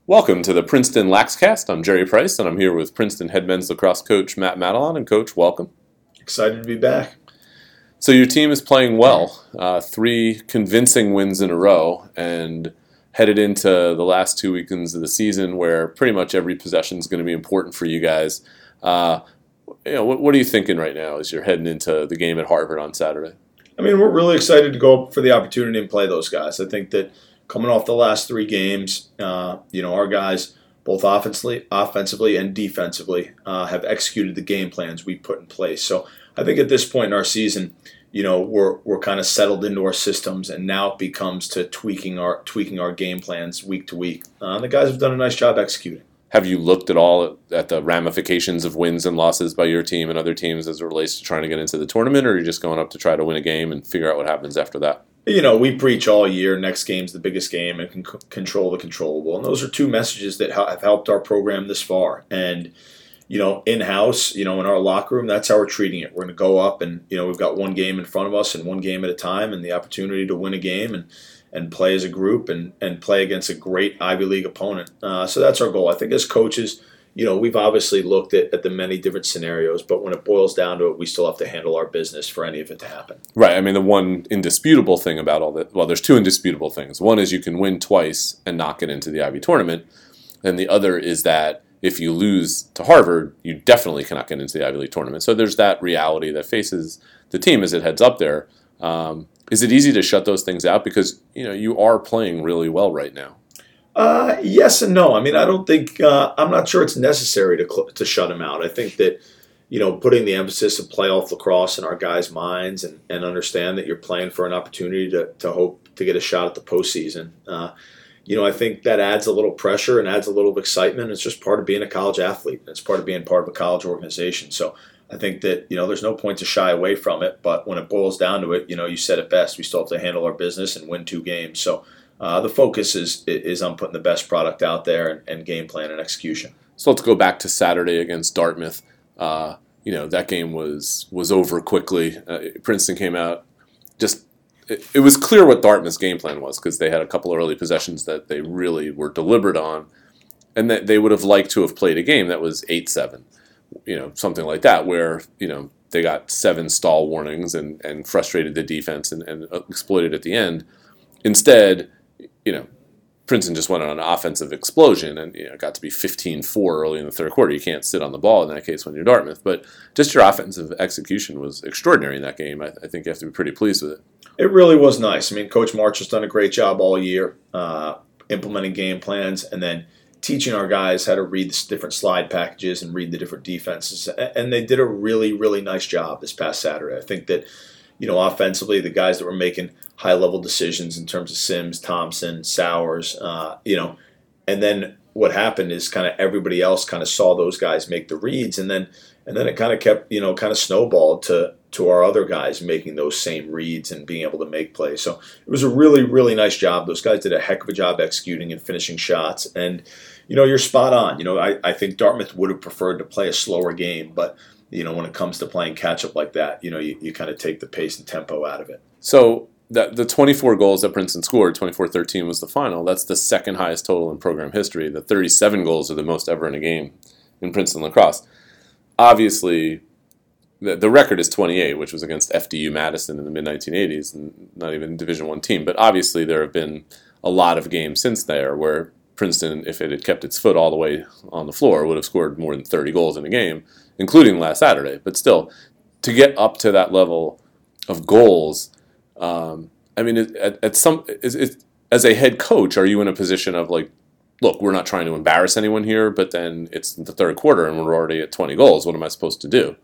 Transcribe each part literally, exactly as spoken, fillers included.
Welcome to the Princeton Laxcast. I'm Jerry Price, and I'm here with Princeton head men's lacrosse coach Matt Madelon. And Coach, welcome. Excited to be back. So your team is playing well. Uh, three convincing wins in a row, and headed into the last two weekends of the season where pretty much every possession is going to be important for you guys. Uh, you know, what, what are you thinking right now as you're heading into the game at Harvard on Saturday? I mean, we're really excited to go for the opportunity and play those guys. I think that coming off the last three games, uh, you know, our guys, both offensively, offensively and defensively, uh, have executed the game plans we put in place. So I think at this point in our season, you know, we're we're kind of settled into our systems, and now it becomes to tweaking our tweaking our game plans week to week. Uh, the guys have done a nice job executing. Have you looked at all at the ramifications of wins and losses by your team and other teams as it relates to trying to get into the tournament, or are you just going up to try to win a game and figure out what happens after that? You know, we preach all year, next game's the biggest game and can c- control the controllable. And those are two messages that ha- have helped our program this far. And, you know, in-house, you know, in our locker room, that's how we're treating it. We're going to go up and, you know, we've got one game in front of us and one game at a time, and the opportunity to win a game and, and play as a group and, and play against a great Ivy League opponent. Uh, so that's our goal. I think as coaches, you know, we've obviously looked at, at the many different scenarios, but when it boils down to it, we still have to handle our business for any of it to happen. Right. I mean, the one indisputable thing about all that, well, there's two indisputable things. One is you can win twice and not get into the Ivy tournament. And the other is that if you lose to Harvard, you definitely cannot get into the Ivy League tournament. So there's that reality that faces the team as it heads up there. Um, is it easy to shut those things out? Because, you know, you are playing really well right now. Uh, yes and no. I mean, I don't think uh, I'm not sure it's necessary to cl- to shut him out. I think that, you know, putting the emphasis of playoff lacrosse in our guys' minds and, and understand that you're playing for an opportunity to, to hope to get a shot at the postseason. Uh, you know, I think that adds a little pressure and adds a little excitement. It's just part of being a college athlete. It's part of being part of a college organization. So I think that, you know, there's no point to shy away from it. But when it boils down to it, you know, you said it best. We still have to handle our business and win two games. So Uh, the focus is is on putting the best product out there and, and game plan and execution. So let's go back to Saturday against Dartmouth. Uh, you know, that game was was over quickly. Uh, Princeton came out just it, it was clear what Dartmouth's game plan was because they had a couple of early possessions that they really were deliberate on, and that they would have liked to have played a game that was eight seven, you know, something like that, where, you know, they got seven stall warnings and, and frustrated the defense and, and exploited at the end. Instead, you know, Princeton just went on an offensive explosion and, you know, got to be fifteen four early in the third quarter. You can't sit on the ball in that case when you're Dartmouth. But just your offensive execution was extraordinary in that game. I, I think you have to be pretty pleased with it. It really was nice. I mean, Coach March has done a great job all year uh, implementing game plans and then teaching our guys how to read the different slide packages and read the different defenses. And they did a really, really nice job this past Saturday. I think that, you know, offensively, the guys that were making high-level decisions in terms of Sims, Thompson, Sowers, uh, you know, and then what happened is kind of everybody else kind of saw those guys make the reads, and then and then it kind of kept, you know, kind of snowballed to to our other guys making those same reads and being able to make plays. So it was a really, really nice job. Those guys did a heck of a job executing and finishing shots, and, you know, you're spot on. You know, I, I think Dartmouth would have preferred to play a slower game, but, you know, when it comes to playing catch-up like that, you know, you, you kind of take the pace and tempo out of it. So the, the twenty-four goals that Princeton scored, twenty-four thirteen was the final. That's the second highest total in program history. The thirty-seven goals are the most ever in a game in Princeton lacrosse. Obviously, the, the record is twenty-eight, which was against F D U Madison in the mid nineteen eighties, and not even a Division I team. But obviously there have been a lot of games since there where Princeton, if it had kept its foot all the way on the floor, would have scored more than thirty goals in a game, including last Saturday. But still, to get up to that level of goals, um, I mean, at, at some is, is, as a head coach, are you in a position of like, look, we're not trying to embarrass anyone here, but then it's the third quarter and we're already at twenty goals. What am I supposed to do?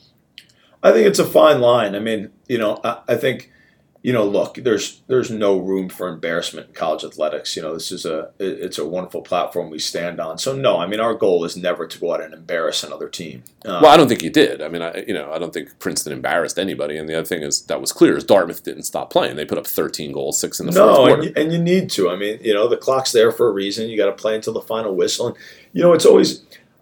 I think it's a fine line. I mean, you know, I, I think, you know, look, there's there's no room for embarrassment in college athletics. You know, this is a it's a wonderful platform we stand on. So no, I mean, our goal is never to go out and embarrass another team. Um, well, I don't think you did. I mean, I you know, I don't think Princeton embarrassed anybody. And the other thing is that was clear is Dartmouth didn't stop playing. They put up thirteen goals, six in the no, fourth quarter. and you, and you need to. I mean, you know, the clock's there for a reason. You got to play until the final whistle. And you know, it's always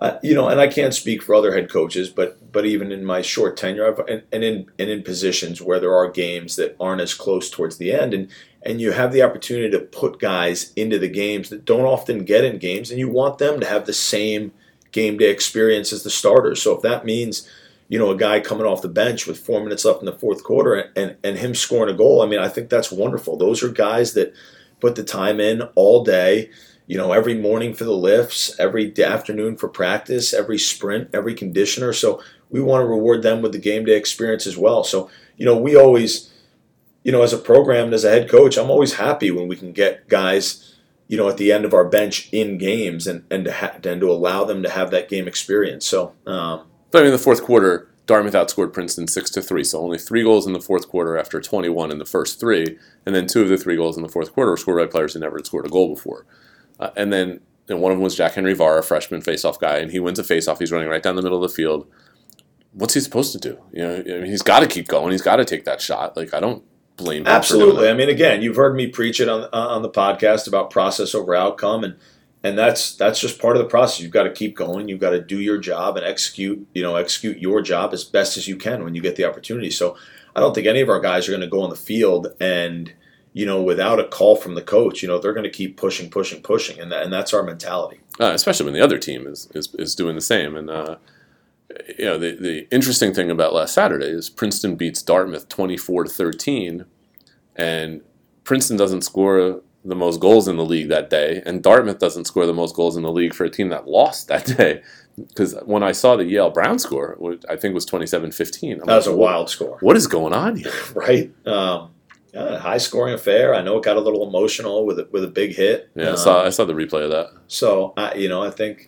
Uh, you know, and I can't speak for other head coaches, but but even in my short tenure, I've, and, and in and in positions where there are games that aren't as close towards the end, and and you have the opportunity to put guys into the games that don't often get in games, and you want them to have the same game day experience as the starters. So if that means, you know, a guy coming off the bench with four minutes left in the fourth quarter and, and, and him scoring a goal, I mean, I think that's wonderful. Those are guys that put the time in all day. You know, every morning for the lifts, every afternoon for practice, every sprint, every conditioner. So we want to reward them with the game day experience as well. So, you know, we always, you know, as a program and as a head coach, I'm always happy when we can get guys, you know, at the end of our bench in games and, and, to, ha- and to allow them to have that game experience. So, um, but I mean, in the fourth quarter, Dartmouth outscored Princeton six to three, so only three goals in the fourth quarter after twenty-one in the first three, and then two of the three goals in the fourth quarter were scored by players who never had scored a goal before. Uh, and then you know, one of them was Jack Henry Varr, a freshman faceoff guy, and he wins a faceoff. He's running right down the middle of the field. What's he supposed to do? You know, I mean, he's got to keep going. He's got to take that shot. Like, I don't blame him. Absolutely. I mean, again, you've heard me preach it on uh, on the podcast about process over outcome, and and that's that's just part of the process. You've got to keep going. You've got to do your job and execute. You know, execute your job as best as you can when you get the opportunity. So, I don't think any of our guys are going to go on the field and, you know, without a call from the coach, you know, they're going to keep pushing, pushing, pushing, and that, and that's our mentality. Uh, especially when the other team is is, is doing the same. And uh, you know, the the interesting thing about last Saturday is Princeton beats Dartmouth twenty-four to thirteen, and Princeton doesn't score the most goals in the league that day, and Dartmouth doesn't score the most goals in the league for a team that lost that day. Because when I saw the Yale Brown score, which I think was twenty-seven fifteen, that was like, a wild score. What is going on here? Right. Um, Yeah, high scoring affair. I know it got a little emotional with a, with a big hit. Yeah, um, I saw I saw the replay of that. So I, you know, I think,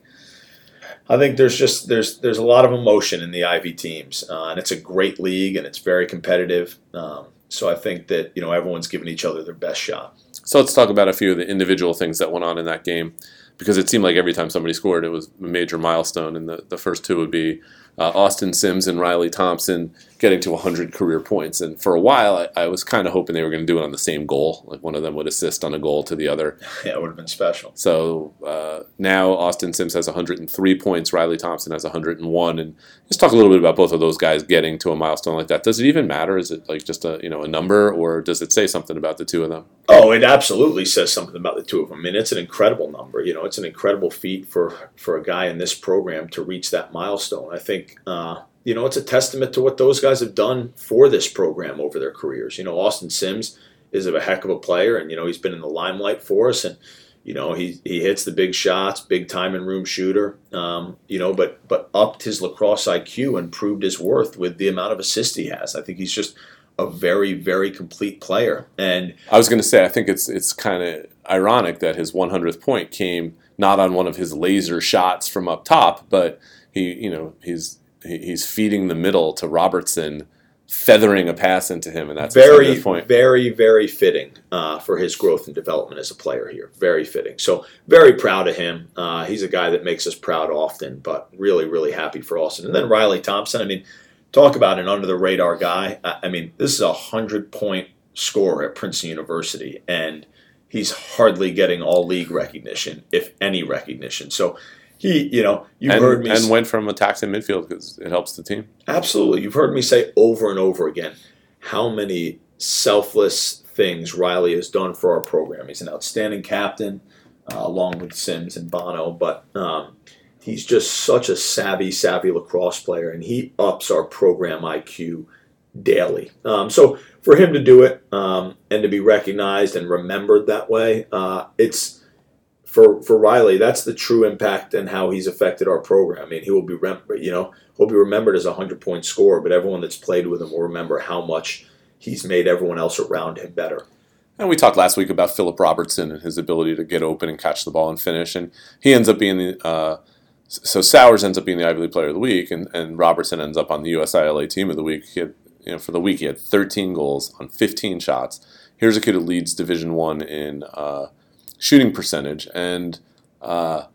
I think there's just there's there's a lot of emotion in the Ivy teams, uh, and it's a great league and it's very competitive. Um, so I think that you know everyone's giving each other their best shot. So let's talk about a few of the individual things that went on in that game, because it seemed like every time somebody scored, it was a major milestone. And the, the first two would be uh, Austin Sims and Riley Thompson getting to one hundred career points. And for a while, I, I was kind of hoping they were going to do it on the same goal. Like one of them would assist on a goal to the other. Yeah, it would have been special. So uh, now Austin Sims has one hundred three points. Riley Thompson has one hundred one. And just talk a little bit about both of those guys getting to a milestone like that. Does it even matter? Is it like just a you know a number, or does it say something about the two of them? Oh, it absolutely says something about the two of them. I mean, it's an incredible number. You know, it's an incredible feat for, for a guy in this program to reach that milestone. I think, uh, you know, it's a testament to what those guys have done for this program over their careers. You know, Austin Sims is a heck of a player, and, you know, he's been in the limelight for us, and, you know, he he hits the big shots, big time and room shooter, um, you know, but, but upped his lacrosse I Q and proved his worth with the amount of assists he has. I think he's just a very, very complete player. And I was going to say, I think it's it's kind of ironic that his one hundredth point came not on one of his laser shots from up top, but he, you know, he's he, he's feeding the middle to Robertson, feathering a pass into him, and that's very, his point. very, very fitting uh, for his growth and development as a player here. Very fitting. So very proud of him. Uh, he's a guy that makes us proud often, but really, really happy for Austin. And then Riley Thompson, I mean, talk about an under-the-radar guy. I mean, this is a one hundred-point scorer at Princeton University, and he's hardly getting all-league recognition, if any recognition. So he, you know, you've and, heard me... And went from attack to midfield because it helps the team. Absolutely. You've heard me say over and over again how many selfless things Riley has done for our program. He's an outstanding captain, uh, along with Sims and Bono, but... Um, he's just such a savvy, savvy lacrosse player, and he ups our program I Q daily. Um, so for him to do it um, and to be recognized and remembered that way, uh, it's for for Riley. That's the true impact and how he's affected our program. I mean, he will be rem- you know he'll be remembered as a hundred point scorer, but everyone that's played with him will remember how much he's made everyone else around him better. And we talked last week about Philip Robertson and his ability to get open and catch the ball and finish, and he ends up being the uh, So Sowers ends up being the Ivy League Player of the Week, and, and Robertson ends up on the U S I L A Team of the Week. He had, you know, for the week, he had thirteen goals on fifteen shots. Here's a kid who leads Division One in uh, shooting percentage, and uh,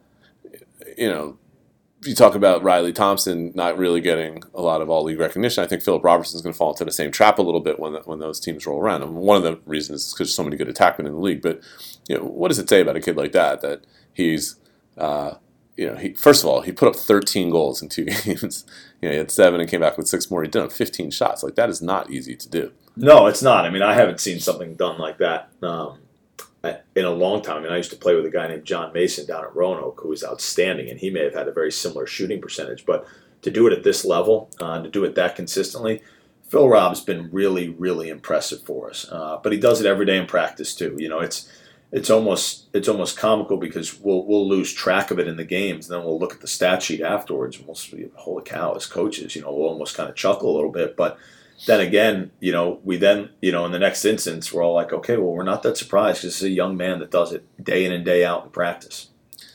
you know, if you talk about Riley Thompson not really getting a lot of all-league recognition, I think Philip Robertson's going to fall into the same trap a little bit when when those teams roll around. And one of the reasons is because there's so many good attackmen in the league. But you know, what does it say about a kid like that that he's uh, you know, he first of all, he put up thirteen goals in two games. You know, he had seven and came back with six more. He did have fifteen shots. Like, that is not easy to do. No, it's not. I mean, I haven't seen something done like that um, in a long time. I mean, I used to play with a guy named John Mason down at Roanoke who was outstanding, and he may have had a very similar shooting percentage. But to do it at this level, uh, to do it that consistently, Phil Robb's been really, really impressive for us. Uh, but he does it every day in practice too. You know, it's it's almost it's almost comical because we'll we'll lose track of it in the games, and then we'll look at the stat sheet afterwards, and we'll see, holy cow, as coaches, you know, we'll almost kind of chuckle a little bit. But then again, you know, we then, you know, in the next instance, we're all like, okay, well, we're not that surprised because this is a young man that does it day in and day out in practice.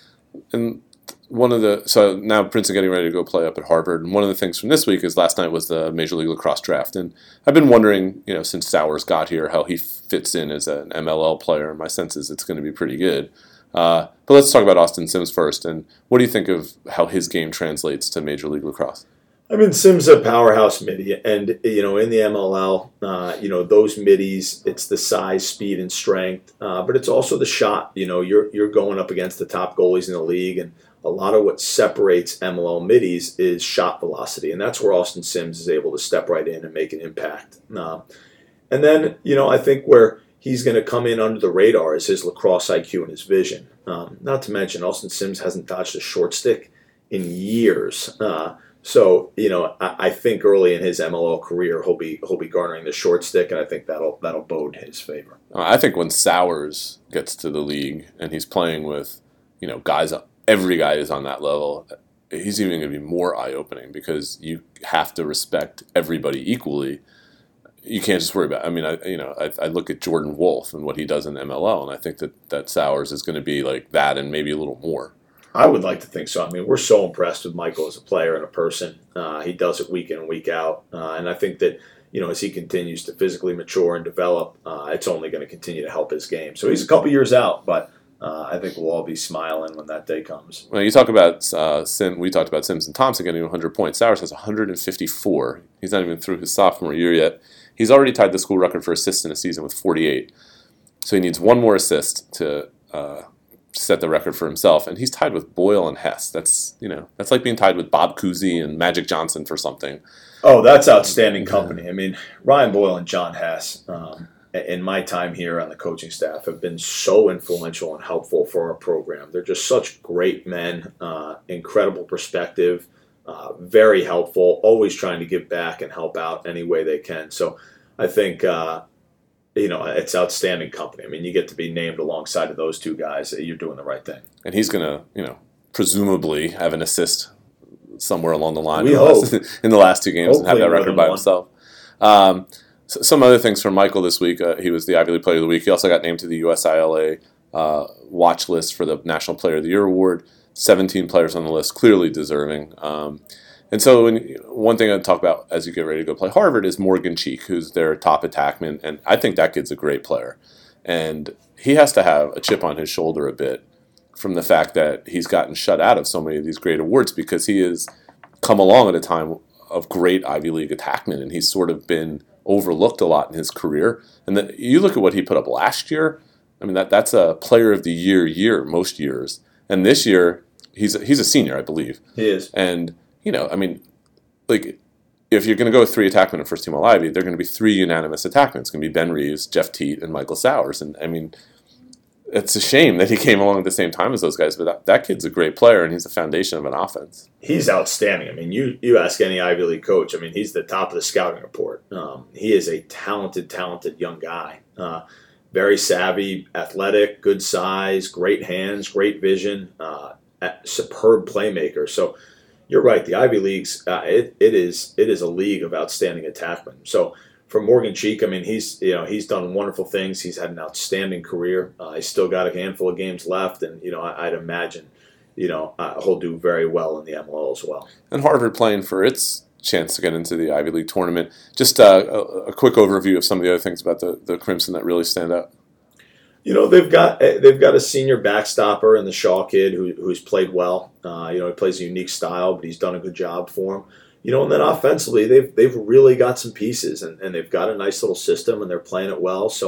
And one of the so now Prince is getting ready to go play up at Harvard, and one of the things from this week is last night was the Major League Lacrosse draft, and I've been wondering, you know, since Sowers got here, how he fits in as an M L L player. And my sense is it's going to be pretty good. Uh, but let's talk about Austin Sims first, and what do you think of how his game translates to Major League Lacrosse? I mean, Sims is a powerhouse midi, and you know, in the M L L, uh, you know, those middies, it's the size, speed, and strength, uh, but it's also the shot. You know, you're you're going up against the top goalies in the league, and a lot of what separates M L L middies is shot velocity, and that's where Austin Sims is able to step right in and make an impact. Uh, and then, you know, I think where he's going to come in under the radar is his lacrosse I Q and his vision. Um, not to mention, Austin Sims hasn't dodged a short stick in years. Uh, So, you know, I, I think early in his M L L career, he'll be he'll be garnering the short stick, and I think that'll that'll bode his favor. I think when Sowers gets to the league and he's playing with, you know, guys, every guy is on that level, he's even going to be more eye-opening because you have to respect everybody equally. You can't just worry about. I mean, I you know, I, I look at Jordan Wolf and what he does in M L L, and I think that that Sowers is going to be like that and maybe a little more. I would like to think so. I mean, we're so impressed with Michael as a player and a person. Uh, he does it week in and week out. Uh, and I think that, you know, as he continues to physically mature and develop, uh, it's only going to continue to help his game. So he's a couple years out, but uh, I think we'll all be smiling when that day comes. Well, you talk about uh, Sim. We talked about Sims and Thompson getting one hundred points. Sowers has one hundred fifty-four. He's not even through his sophomore year yet. He's already tied the school record for assists in a season with forty-eight. So he needs one more assist to uh, set the record for himself, and he's tied with Boyle and Hess. That's, you know, that's like being tied with Bob Cousy and Magic Johnson for something. Oh, that's outstanding company. I mean, Ryan Boyle and John Hess, um, in my time here on the coaching staff, have been so influential and helpful for our program. They're just such great men, uh, incredible perspective, uh, very helpful, always trying to give back and help out any way they can. So I think, uh, you know, it's outstanding company. I mean, you get to be named alongside of those two guys. You're doing the right thing. And he's going to, you know, presumably have an assist somewhere along the line we in, hope. the last, in the last two games Hopefully and have that record by one. himself. Um, so some other things from Michael this week. Uh, he was the Ivy League Player of the Week. He also got named to the U S I L A uh, watch list for the National Player of the Year award. seventeen players on the list, clearly deserving. Um, and so when, one thing I'd talk about as you get ready to go play Harvard is Morgan Cheek, who's their top attackman. And I think that kid's a great player. And he has to have a chip on his shoulder a bit from the fact that he's gotten shut out of so many of these great awards because he has come along at a time of great Ivy League attackmen, and he's sort of been overlooked a lot in his career. And the, you look at what he put up last year, I mean, that that's a player of the year year most years. And this year, he's a, he's a senior, I believe. He is. And, you know, I mean, like, if you're going to go with three attackmen in first team All Ivy, they're going to be three unanimous attackmen. It's going to be Ben Reeves, Jeff Teat, and Michael Sowers. And, I mean, it's a shame that he came along at the same time as those guys, but that, that kid's a great player, and he's the foundation of an offense. He's outstanding. I mean, you you ask any Ivy League coach, I mean, he's the top of the scouting report. Um, he is a talented, talented young guy. Uh, very savvy, athletic, good size, great hands, great vision, uh, superb playmaker. So you're right. The Ivy Leagues, uh, it, it is it is a league of outstanding attackmen. So for Morgan Cheek, I mean, he's you know he's done wonderful things. He's had an outstanding career. Uh, he's still got a handful of games left, and you know I, I'd imagine you know uh, he'll do very well in the M L L as well. And Harvard playing for its chance to get into the Ivy League tournament. Just uh, a, a quick overview of some of the other things about the, the Crimson that really stand out. You know they've got they've got a senior backstopper in the Shaw kid who who's played well. Uh, you know he plays a unique style, but he's done a good job for him. You know, and then offensively, they've they've really got some pieces, and, and they've got a nice little system, and they're playing it well. So,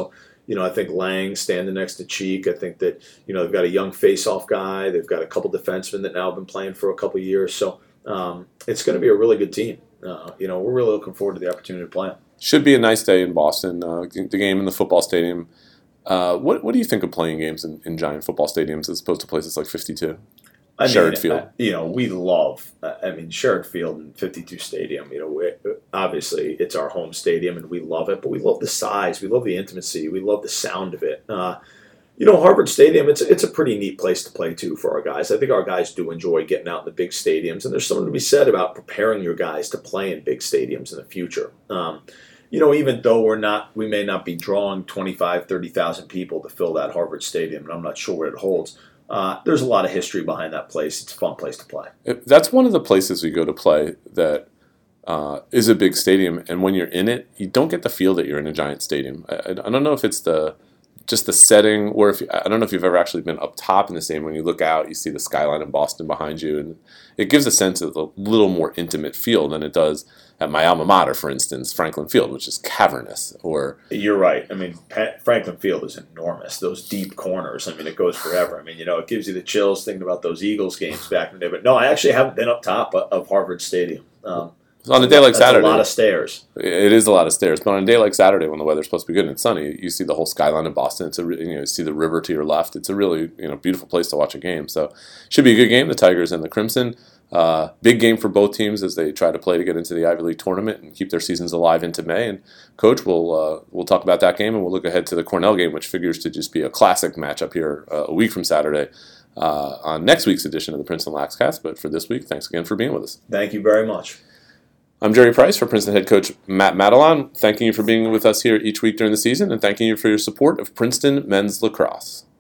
you know, I think Lang standing next to Cheek. I think that, you know, they've got a young face-off guy. They've got a couple defensemen that now have been playing for a couple years. So um, it's going to be a really good team. Uh, you know, we're really looking forward to the opportunity to play them. Should be a nice day in Boston. Uh, the game in the football stadium. Uh, what what do you think of playing games in, in giant football stadiums as opposed to places like fifty-two? I Sherrod mean, Field. uh, you know, we love, uh, I mean, Sherrod Field and fifty-two Stadium, you know, we, obviously it's our home stadium and we love it, but we love the size, we love the intimacy, we love the sound of it. Uh, you know, Harvard Stadium, it's, it's a pretty neat place to play, too, for our guys. I think our guys do enjoy getting out in the big stadiums, and there's something to be said about preparing your guys to play in big stadiums in the future. Um, you know, even though we're not, we may not be drawing twenty-five, thirty thousand people to fill that Harvard Stadium, and I'm not sure what it holds. Uh, there's a lot of history behind that place. It's a fun place to play. That's one of the places we go to play that uh, is a big stadium, and when you're in it, you don't get the feel that you're in a giant stadium. I, I don't know if it's the just the setting, or if you, I don't know if you've ever actually been up top in the stadium. When you look out, you see the skyline of Boston behind you, and it gives a sense of a little more intimate feel than it does at my alma mater, for instance, Franklin Field, which is cavernous. Or you're right. I mean, Franklin Field is enormous. Those deep corners. I mean, it goes forever. I mean, you know, it gives you the chills thinking about those Eagles games back in the day. But no, I actually haven't been up top of Harvard Stadium. Um, on a day like that's Saturday, a lot of stairs. It is a lot of stairs. But on a day like Saturday, when the weather's supposed to be good and it's sunny, you see the whole skyline of Boston. It's a you know you see the river to your left. It's a really you know beautiful place to watch a game. So should be a good game. The Tigers and the Crimson. Uh, big game for both teams as they try to play to get into the Ivy League tournament and keep their seasons alive into May. And Coach, we'll uh, we'll talk about that game, and we'll look ahead to the Cornell game, which figures to just be a classic matchup here uh, a week from Saturday uh, on next week's edition of the Princeton Laxcast. But for this week, thanks again for being with us. Thank you very much. I'm Jerry Price for Princeton head coach Matt Madelon. Thanking you for being with us here each week during the season, and thanking you for your support of Princeton men's lacrosse.